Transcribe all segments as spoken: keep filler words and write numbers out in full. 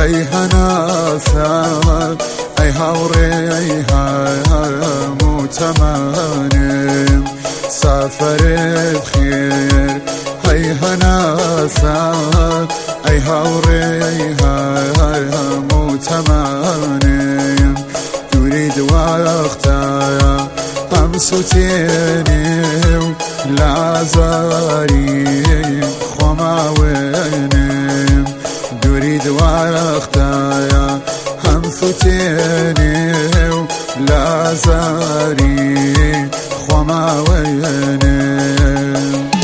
أي هناسا أي هوري مو تمانم سافر بخير أي هناسا أي هوري مو تمانم يريد وقتها أمس تيني لا زاري خما وينم يريد وقتها أمس تيني لا زاري خما وينم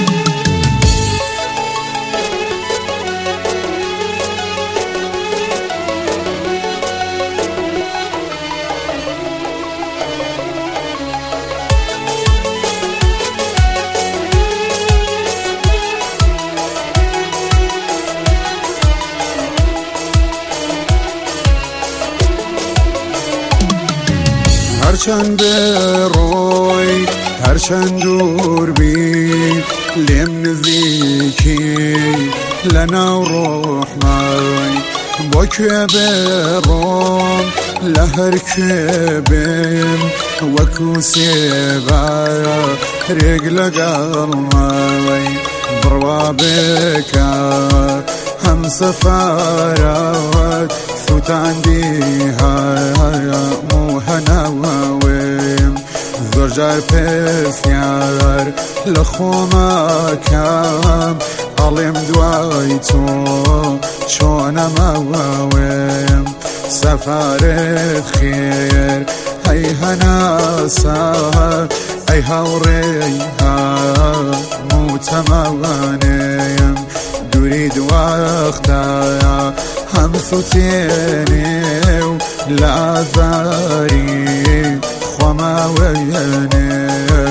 هرچند بروی هرچند دور بی لم نزیکی لنا روح مای با که برام لهر که بیم وکو سیبا رگل قلمای بروا بکا هم سفارات فوت عنديها مو هناويم زرجار بسيار لخوما كام علم دوايتو شونا مواويم سفارة خير هاي هناسا اي هوريها مو تموانيم تريد وقتها هم ثتيني لا زاري خما ويني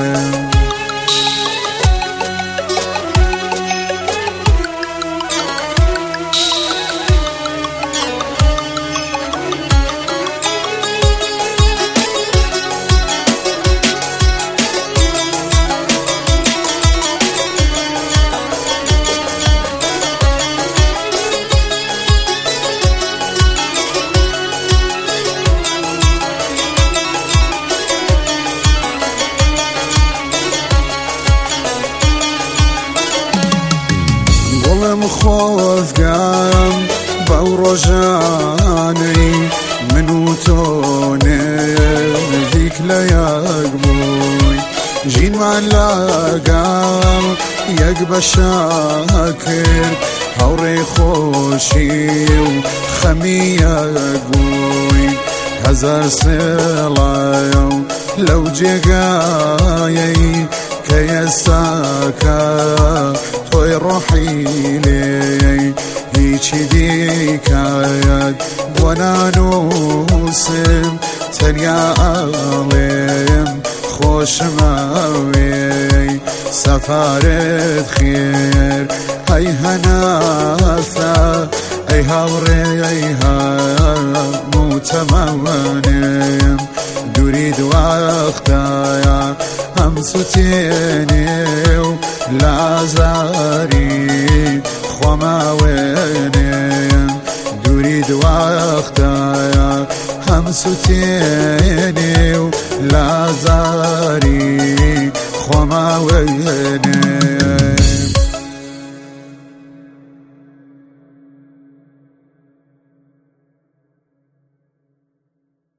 خۆزگام بەو ڕۆژانەی من و تۆ نزیک لە یەک بووی ژینمان لەگەڵ یەک بەشە کرد هەوڕێی خۆشی و خەمی یەک بووی هەزار سێڵایە و لەو جێگایەی کە ئێستاکە تۆی ڕۆحی لێی هیچی دیکەیەک بۆ نانووسم تەنیا ئەڵێم خۆشمەوێی سەفارت خێر ئەی هەناسە ئەی هاوڕێ ئەی هەموو تەمەوانێم دوورید وەختایە هەم سوتێنێ و لازاری خۆماوێنێم دوورید وەختایە هەم سوتێنێ و لازاری خۆماوێنێم